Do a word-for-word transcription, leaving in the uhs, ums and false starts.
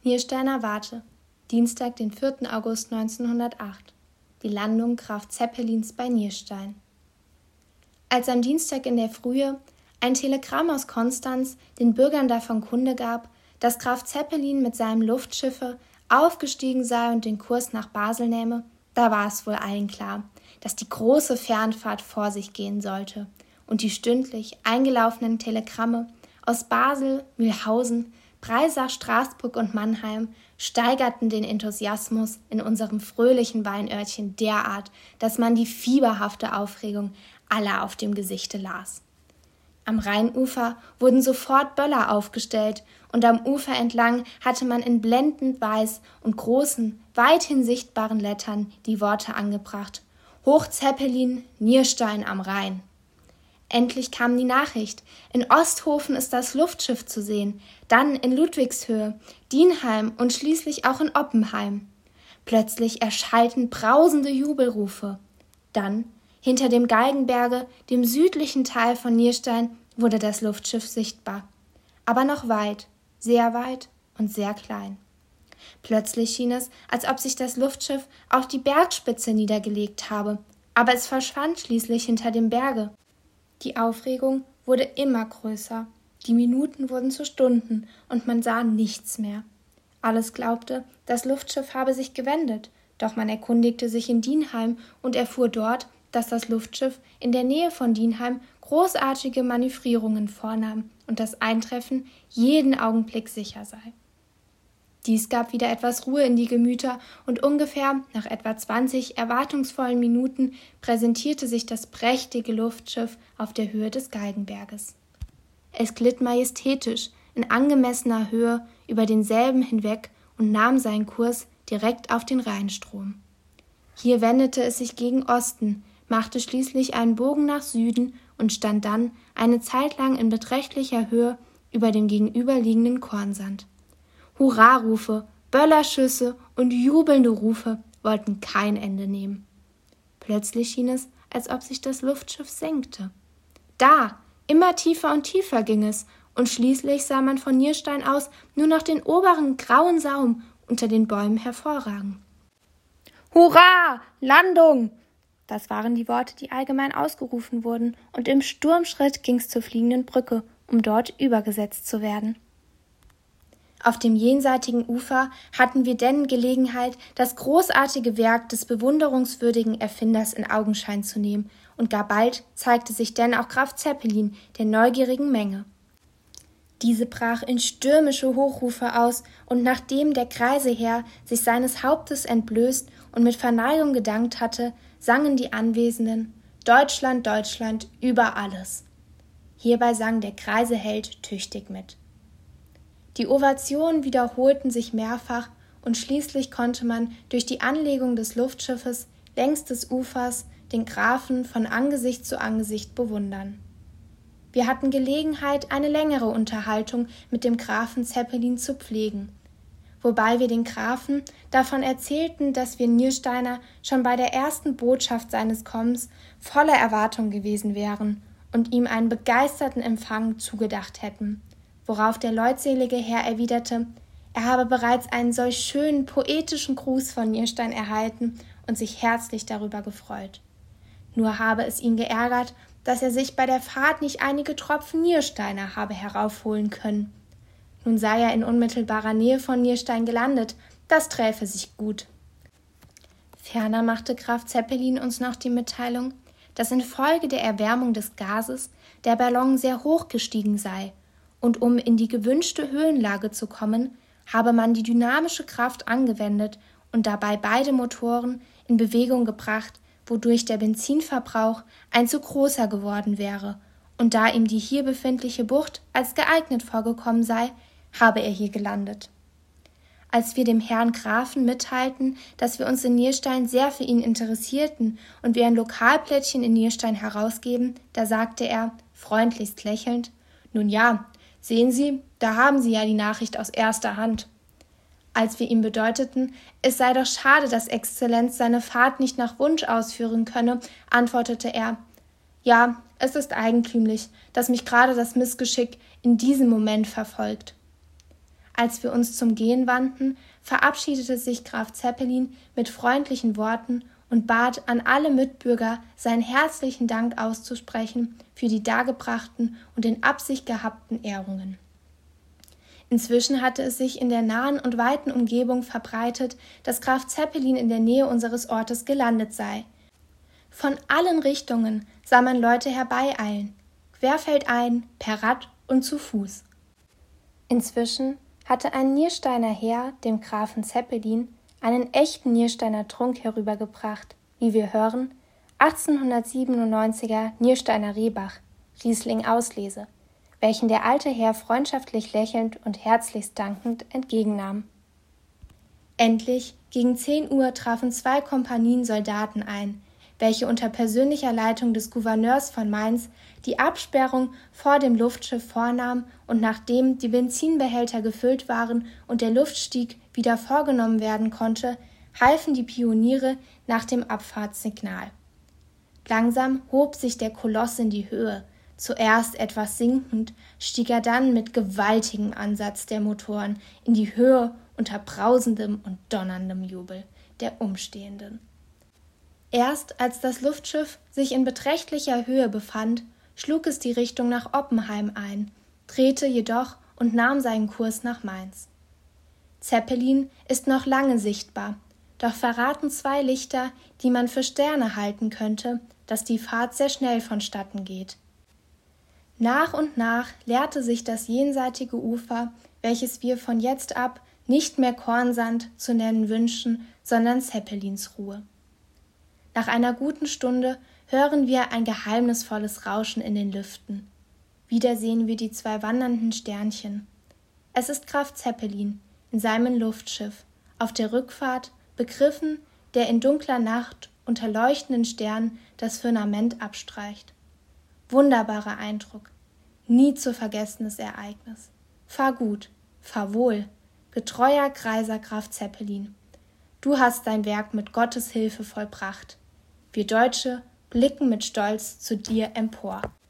Niersteiner Warte, Dienstag, den vierten August neunzehnhundertacht. Die Landung Graf Zeppelins bei Nierstein. Als am Dienstag in der Frühe ein Telegramm aus Konstanz den Bürgern davon Kunde gab, dass Graf Zeppelin mit seinem Luftschiffe aufgestiegen sei und den Kurs nach Basel nähme, da war es wohl allen klar, dass die große Fernfahrt vor sich gehen sollte und die stündlich eingelaufenen Telegramme aus Basel, Mühlhausen, Breisach, Straßburg und Mannheim steigerten den Enthusiasmus in unserem fröhlichen Weinörtchen derart, dass man die fieberhafte Aufregung aller auf dem Gesichte las. Am Rheinufer wurden sofort Böller aufgestellt und am Ufer entlang hatte man in blendend weiß und großen, weithin sichtbaren Lettern die Worte angebracht: Hoch Zeppelin, Nierstein am Rhein. Endlich kam die Nachricht: In Osthofen ist das Luftschiff zu sehen, dann in Ludwigshöhe, Dienheim und schließlich auch in Oppenheim. Plötzlich erschallten brausende Jubelrufe. Dann, hinter dem Galgenberge, dem südlichen Teil von Nierstein, wurde das Luftschiff sichtbar. Aber noch weit, sehr weit und sehr klein. Plötzlich schien es, als ob sich das Luftschiff auf die Bergspitze niedergelegt habe, aber es verschwand schließlich hinter dem Berge. Die Aufregung wurde immer größer, die Minuten wurden zu Stunden und man sah nichts mehr. Alles glaubte, das Luftschiff habe sich gewendet, doch man erkundigte sich in Dienheim und erfuhr dort, dass das Luftschiff in der Nähe von Dienheim großartige Manövrierungen vornahm und das Eintreffen jeden Augenblick sicher sei. Dies gab wieder etwas Ruhe in die Gemüter und ungefähr nach etwa zwanzig erwartungsvollen Minuten präsentierte sich das prächtige Luftschiff auf der Höhe des Galgenberges. Es glitt majestätisch in angemessener Höhe über denselben hinweg und nahm seinen Kurs direkt auf den Rheinstrom. Hier wendete es sich gegen Osten, machte schließlich einen Bogen nach Süden und stand dann eine Zeit lang in beträchtlicher Höhe über dem gegenüberliegenden Kornsand. Hurrarufe, Böllerschüsse und jubelnde Rufe wollten kein Ende nehmen. Plötzlich schien es, als ob sich das Luftschiff senkte. Da, immer tiefer und tiefer ging es, und schließlich sah man von Nierstein aus nur noch den oberen grauen Saum unter den Bäumen hervorragen. »Hurra! Landung!« Das waren die Worte, die allgemein ausgerufen wurden, und im Sturmschritt ging's zur fliegenden Brücke, um dort übergesetzt zu werden. Auf dem jenseitigen Ufer hatten wir denn Gelegenheit, das großartige Werk des bewunderungswürdigen Erfinders in Augenschein zu nehmen, und gar bald zeigte sich denn auch Graf Zeppelin der neugierigen Menge. Diese brach in stürmische Hochrufe aus, und nachdem der Kreiseherr sich seines Hauptes entblößt und mit Verneigung gedankt hatte, sangen die Anwesenden: »Deutschland, Deutschland, über alles!« Hierbei sang der Kreiseheld tüchtig mit. Die Ovationen wiederholten sich mehrfach, und schließlich konnte man durch die Anlegung des Luftschiffes längs des Ufers den Grafen von Angesicht zu Angesicht bewundern. Wir hatten Gelegenheit, eine längere Unterhaltung mit dem Grafen Zeppelin zu pflegen, wobei wir den Grafen davon erzählten, dass wir Niersteiner schon bei der ersten Botschaft seines Kommens voller Erwartung gewesen wären und ihm einen begeisterten Empfang zugedacht hätten, worauf der leutselige Herr erwiderte, er habe bereits einen solch schönen, poetischen Gruß von Nierstein erhalten und sich herzlich darüber gefreut. Nur habe es ihn geärgert, dass er sich bei der Fahrt nicht einige Tropfen Niersteiner habe heraufholen können. Nun sei er in unmittelbarer Nähe von Nierstein gelandet, das träfe sich gut. Ferner machte Graf Zeppelin uns noch die Mitteilung, dass infolge der Erwärmung des Gases der Ballon sehr hoch gestiegen sei, und um in die gewünschte Höhenlage zu kommen, habe man die dynamische Kraft angewendet und dabei beide Motoren in Bewegung gebracht, wodurch der Benzinverbrauch ein zu großer geworden wäre, und da ihm die hier befindliche Bucht als geeignet vorgekommen sei, habe er hier gelandet. Als wir dem Herrn Grafen mitteilten, dass wir uns in Nierstein sehr für ihn interessierten und wir ein Lokalplättchen in Nierstein herausgeben, da sagte er, freundlichst lächelnd, »Nun ja, sehen Sie, da haben Sie ja die Nachricht aus erster Hand.« Als wir ihm bedeuteten, es sei doch schade, dass Exzellenz seine Fahrt nicht nach Wunsch ausführen könne, antwortete er, »Ja, es ist eigentümlich, dass mich gerade das Missgeschick in diesem Moment verfolgt.« Als wir uns zum Gehen wandten, verabschiedete sich Graf Zeppelin mit freundlichen Worten und bat an alle Mitbürger, seinen herzlichen Dank auszusprechen für die dargebrachten und in Absicht gehabten Ehrungen. Inzwischen hatte es sich in der nahen und weiten Umgebung verbreitet, dass Graf Zeppelin in der Nähe unseres Ortes gelandet sei. Von allen Richtungen sah man Leute herbeieilen, querfeldein, per Rad und zu Fuß. Inzwischen hatte ein Niersteiner Herr dem Grafen Zeppelin einen echten Niersteiner Trunk herübergebracht, wie wir hören, achtzehnhundertsiebenundneunziger Niersteiner Rehbach, Riesling Auslese, welchen der alte Herr freundschaftlich lächelnd und herzlichst dankend entgegennahm. Endlich, gegen zehn Uhr trafen zwei Kompanien Soldaten ein, welche unter persönlicher Leitung des Gouverneurs von Mainz die Absperrung vor dem Luftschiff vornahmen und nachdem die Benzinbehälter gefüllt waren und der Luftstieg wieder vorgenommen werden konnte, halfen die Pioniere nach dem Abfahrtssignal. Langsam hob sich der Koloss in die Höhe. Zuerst etwas sinkend, stieg er dann mit gewaltigem Ansatz der Motoren in die Höhe unter brausendem und donnerndem Jubel der Umstehenden. Erst als das Luftschiff sich in beträchtlicher Höhe befand, schlug es die Richtung nach Oppenheim ein, drehte jedoch und nahm seinen Kurs nach Mainz. Zeppelin ist noch lange sichtbar, doch verraten zwei Lichter, die man für Sterne halten könnte, dass die Fahrt sehr schnell vonstatten geht. Nach und nach leerte sich das jenseitige Ufer, welches wir von jetzt ab nicht mehr Kornsand zu nennen wünschen, sondern Zeppelinsruhe. Nach einer guten Stunde hören wir ein geheimnisvolles Rauschen in den Lüften. Wieder sehen wir die zwei wandernden Sternchen. Es ist Graf Zeppelin in seinem Luftschiff, auf der Rückfahrt begriffen, der in dunkler Nacht unter leuchtenden Sternen das Firmament abstreicht. Wunderbarer Eindruck, nie zu vergessenes Ereignis. Fahr gut, fahr wohl, getreuer Kreiser Graf Zeppelin. Du hast dein Werk mit Gottes Hilfe vollbracht. Wir Deutsche blicken mit Stolz zu dir empor.